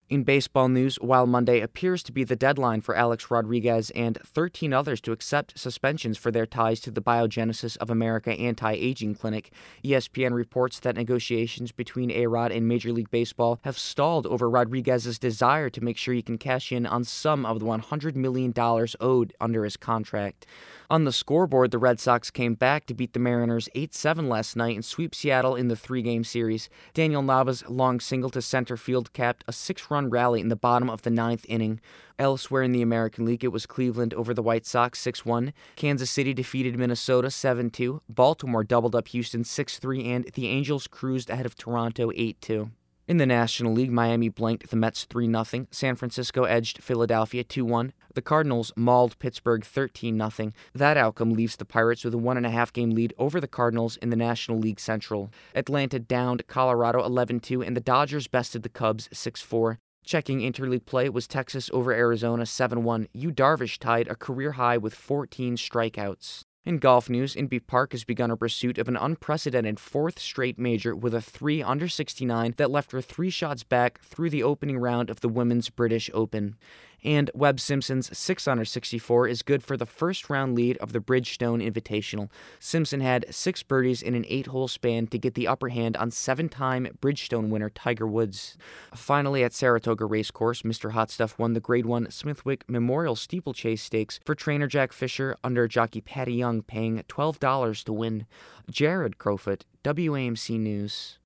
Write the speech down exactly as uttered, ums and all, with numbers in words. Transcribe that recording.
In baseball news, while Monday appears to be the deadline for Alex Rodriguez and thirteen others to accept suspensions for their ties to the Biogenesis of America anti-aging clinic, E S P N reports that negotiations between A-Rod and Major League Baseball have stalled over Rodriguez's desire to make sure he can cash in on some of the one hundred million dollars owed under his contract. On the scoreboard, the Red Sox came back to beat the Mariners eight seven last night and sweep Seattle in the three-game series. Daniel Nava's long single to center field capped a six-run rally in the bottom of the ninth inning. Elsewhere in the American League, it was Cleveland over the White Sox six one, Kansas City defeated Minnesota seven two, Baltimore doubled up Houston six three, and the Angels cruised ahead of Toronto eight two. In the National League, Miami blanked the Mets three nothing, San Francisco edged Philadelphia two one, the Cardinals mauled Pittsburgh thirteen nothing. That outcome leaves the Pirates with a one and a half game lead over the Cardinals in the National League Central. Atlanta downed Colorado eleven two, and the Dodgers bested the Cubs six four. Checking interleague play was Texas over Arizona seven one. Yu Darvish tied a career high with fourteen strikeouts. In golf news, Inbee Park has begun a pursuit of an unprecedented fourth straight major with a three under sixty-nine that left her three shots back through the opening round of the Women's British Open. And Webb Simpson's six under sixty-four is good for the first-round lead of the Bridgestone Invitational. Simpson had six birdies in an eight-hole span to get the upper hand on seven-time Bridgestone winner Tiger Woods. Finally, at Saratoga Racecourse, Mister Hot Stuff won the Grade one Smithwick Memorial Steeplechase Stakes for trainer Jack Fisher under jockey Patty Young, paying twelve dollars to win. Jared Crowfoot, W A M C News.